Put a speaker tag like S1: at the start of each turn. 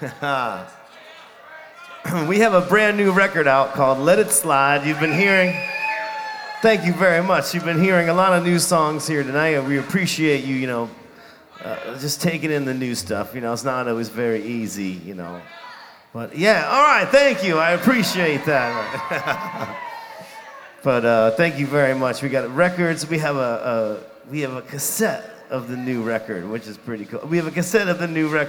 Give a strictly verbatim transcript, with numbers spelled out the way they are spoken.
S1: We have a brand new record out called Let It Slide. You've been hearing, thank you very much. You've been hearing a lot of new songs here tonight, and we appreciate you, you know, uh, just taking in the new stuff. You know, it's not always very easy, you know. But yeah, all right, thank you. I appreciate that. But uh, thank you very much. We got records. We have a, a we have a cassette of the new record, which is pretty cool. We have a cassette of the new record.